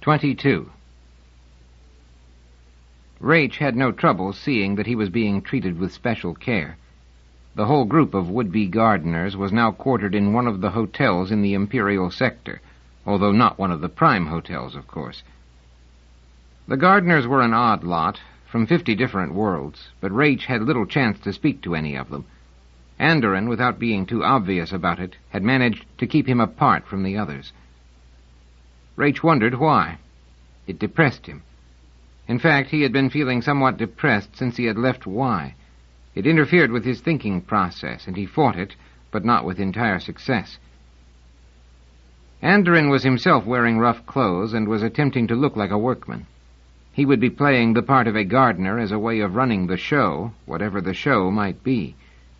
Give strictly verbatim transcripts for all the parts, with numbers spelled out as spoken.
twenty-two. Raich had no trouble seeing that he was being treated with special care. The whole group of would-be gardeners was now quartered in one of the hotels in the Imperial sector, although not one of the prime hotels, of course. The gardeners were an odd lot, from fifty different worlds, but Raich had little chance to speak to any of them. Andoran, without being too obvious about it, had managed to keep him apart from the others. Raich wondered why. It depressed him. In fact, he had been feeling somewhat depressed since he had left Y. It interfered with his thinking process, and he fought it, but not with entire success. Andoran was himself wearing rough clothes and was attempting to look like a workman. He would be playing the part of a gardener as a way of running the show, whatever the show might be.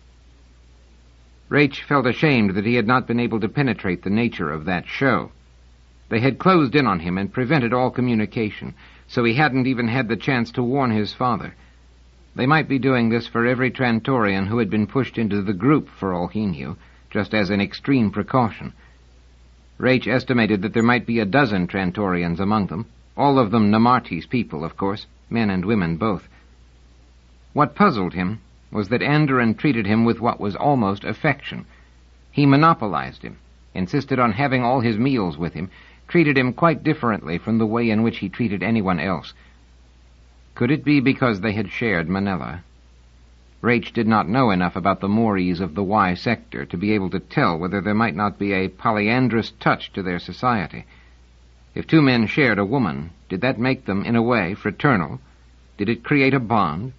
Raich felt ashamed that he had not been able to penetrate the nature of that show. They had closed in on him and prevented all communication, so he hadn't even had the chance to warn his father. They might be doing this for every Trantorian who had been pushed into the group, for all he knew, just as an extreme precaution. Raich estimated that there might be a dozen Trantorians among them, all of them Namarti's people, of course, men and women both. What puzzled him was that Andoran treated him with what was almost affection. He monopolized him, insisted on having all his meals with him, treated him quite differently from the way in which he treated anyone else. Could it be because they had shared Manila? Raich did not know enough about the mores of the Y sector to be able to tell whether there might not be a polyandrous touch to their society. If two men shared a woman, did that make them, in a way, fraternal? Did it create a bond?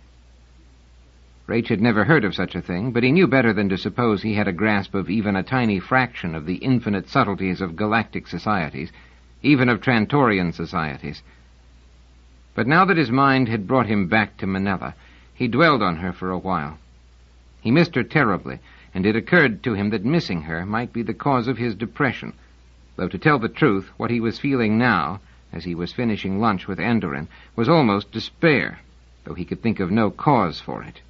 Raich had never heard of such a thing, but he knew better than to suppose he had a grasp of even a tiny fraction of the infinite subtleties of galactic societies, even of Trantorian societies. But now that his mind had brought him back to Manila, he dwelled on her for a while. He missed her terribly, and it occurred to him that missing her might be the cause of his depression, though to tell the truth, what he was feeling now, as he was finishing lunch with Andoran, was almost despair, though he could think of no cause for it.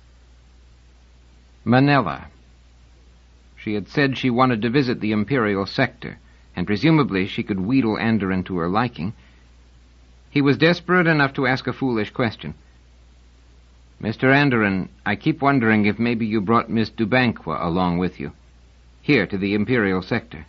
Manila. She had said she wanted to visit the Imperial sector, and presumably she could wheedle Andoran to her liking. He was desperate enough to ask a foolish question. Mister Andoran, I keep wondering if maybe you brought Miss Dubanqua along with you, here to the Imperial sector.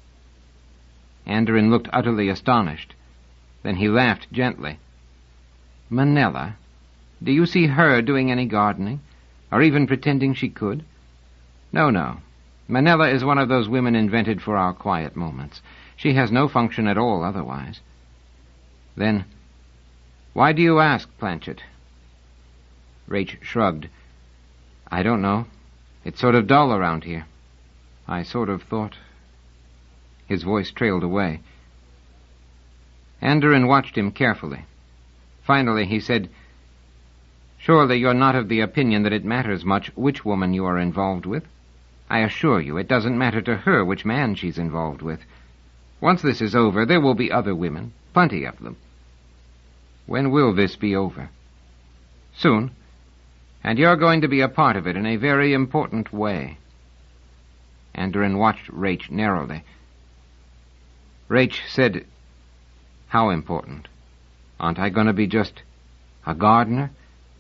Andoran looked utterly astonished. Then he laughed gently. Manila? Do you see her doing any gardening? Or even pretending she could? No, no. Manila is one of those women invented for our quiet moments. She has no function at all otherwise. Then, why do you ask, Planchet? Raich shrugged. I don't know. It's sort of dull around here. I sort of thought... His voice trailed away. Andoran watched him carefully. Finally he said, Surely you're not of the opinion that it matters much which woman you are involved with? I assure you it doesn't matter to her which man she's involved with. Once this is over, there will be other women, plenty of them. When will this be over? Soon. And you're going to be a part of it in a very important way. Andoran watched Raich narrowly. Raich said, How important? Aren't I going to be just a gardener?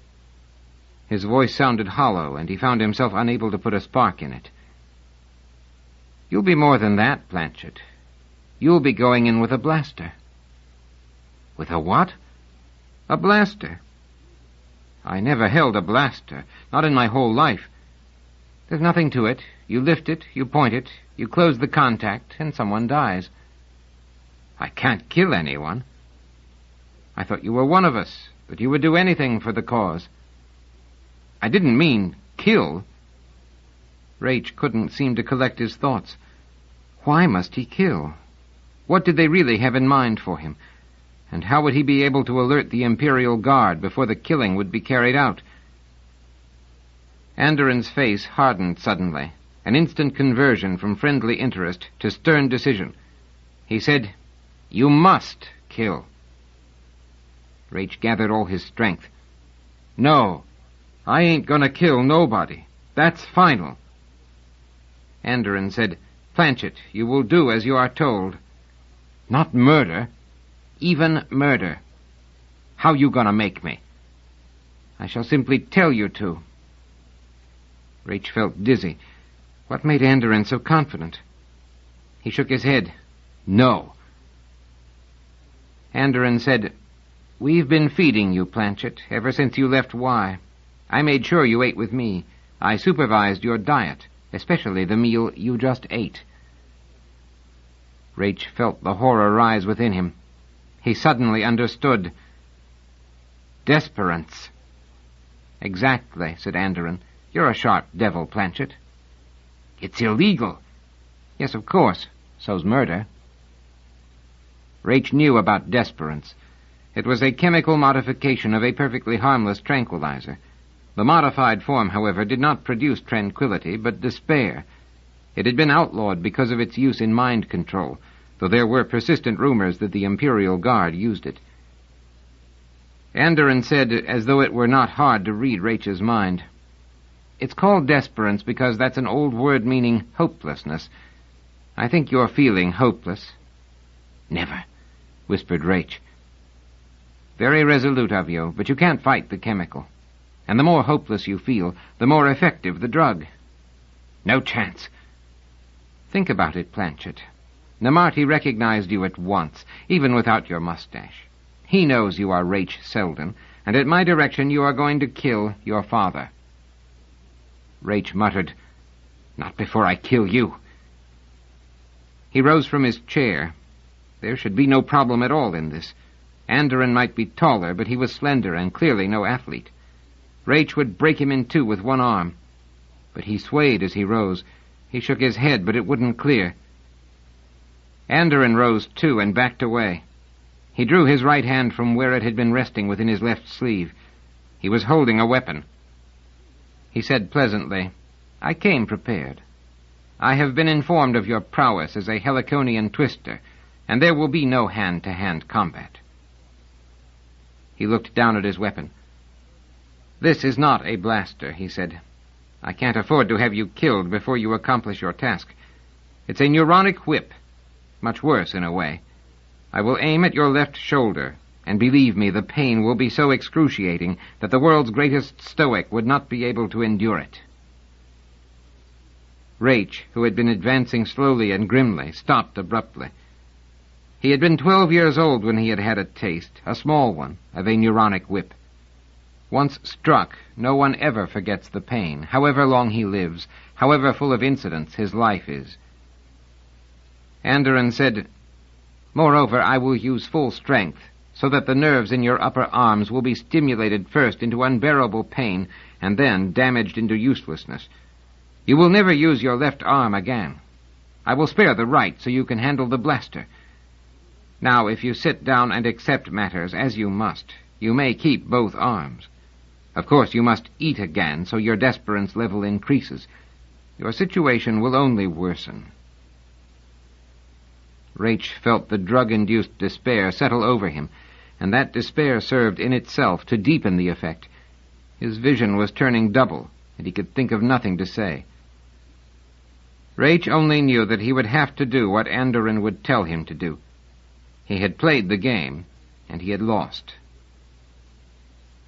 His voice sounded hollow, and he found himself unable to put a spark in it. You'll be more than that, Planchet. You'll be going in with a blaster. With a what? A blaster. I never held a blaster, not in my whole life. There's nothing to it. You lift it, you point it, you close the contact, and someone dies. I can't kill anyone. I thought you were one of us, that you would do anything for the cause. I didn't mean kill. Raich couldn't seem to collect his thoughts. Why must he kill? What did they really have in mind for him? And how would he be able to alert the Imperial Guard before the killing would be carried out? Andoran's face hardened suddenly, an instant conversion from friendly interest to stern decision. He said, You must kill. Raich gathered all his strength. No, I ain't gonna kill nobody. That's final. Andoran said, Planchet, you will do as you are told. Not murder. Even murder. How you gonna make me? I shall simply tell you to. Raich felt dizzy. What made Anderin so confident? He shook his head. No. Anderin said, We've been feeding you, Planchet, ever since you left Y. I made sure you ate with me. I supervised your diet, especially the meal you just ate. Raich felt the horror rise within him. He suddenly understood. Desperance. Exactly, said Anderin. You're a sharp devil, Planchet. It's illegal. Yes, of course. So's murder. Raich knew about desperance. It was a chemical modification of a perfectly harmless tranquilizer. The modified form, however, did not produce tranquility, but despair. It had been outlawed because of its use in mind control, though there were persistent rumors that the Imperial Guard used it. Anderin said, as though it were not hard to read Raich's mind, It's called desperance because that's an old word meaning hopelessness. I think you're feeling hopeless. Never, whispered Raich. Very resolute of you, but you can't fight the chemical. And the more hopeless you feel, the more effective the drug. No chance. Think about it, Planchet. Namarti recognized you at once, even without your mustache. He knows you are Raich Selden, and at my direction you are going to kill your father. Raich muttered, Not before I kill you. He rose from his chair. There should be no problem at all in this. Anderin might be taller, but he was slender and clearly no athlete. Raich would break him in two with one arm. But he swayed as he rose. He shook his head, but it wouldn't clear. Anderin rose, too, and backed away. He drew his right hand from where it had been resting within his left sleeve. He was holding a weapon. He said pleasantly, I came prepared. I have been informed of your prowess as a Heliconian twister, and there will be no hand-to-hand combat. He looked down at his weapon. This is not a blaster, he said. I can't afford to have you killed before you accomplish your task. It's a neuronic whip. Much worse, in a way. I will aim at your left shoulder, and believe me, the pain will be so excruciating that the world's greatest stoic would not be able to endure it. Raich, who had been advancing slowly and grimly, stopped abruptly. He had been twelve years old when he had had a taste, a small one, of a neuronic whip. Once struck, no one ever forgets the pain, however long he lives, however full of incidents his life is. Anderin said, Moreover, I will use full strength, so that the nerves in your upper arms will be stimulated first into unbearable pain, and then damaged into uselessness. You will never use your left arm again. I will spare the right so you can handle the blaster. Now, if you sit down and accept matters as you must, you may keep both arms. Of course, you must eat again, so your desperance level increases. Your situation will only worsen. Raich felt the drug-induced despair settle over him, and that despair served in itself to deepen the effect. His vision was turning double, and he could think of nothing to say. Raich only knew that he would have to do what Anderin would tell him to do. He had played the game, and he had lost.